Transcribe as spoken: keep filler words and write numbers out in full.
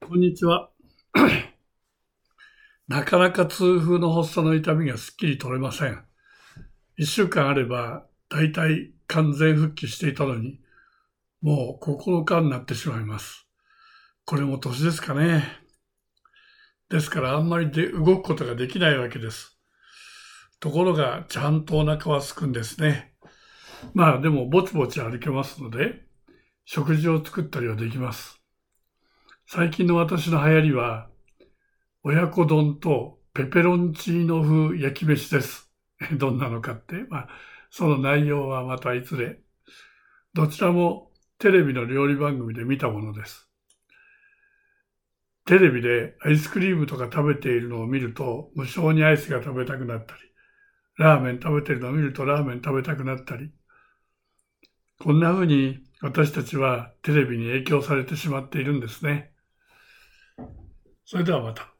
こんにちは。なかなか痛風の発作の痛みがすっきり取れません。いっしゅうかんあれば大体完全復帰していたのに、もうここのかになってしまいます。これも年ですかね。ですからあんまりで動くことができないわけです。ところがちゃんとお腹は空くんですね。まあでもぼちぼち歩けますので、食事を作ったりはできます。最近の私の流行りは、親子丼とペペロンチーノ風焼き飯です。どんなのかって、まあ、その内容はまたいずれ。どちらもテレビの料理番組で見たものです。テレビでアイスクリームとか食べているのを見ると無性にアイスが食べたくなったり、ラーメン食べているのを見るとラーメン食べたくなったり、こんな風に私たちはテレビに影響されてしまっているんですね。それではまた。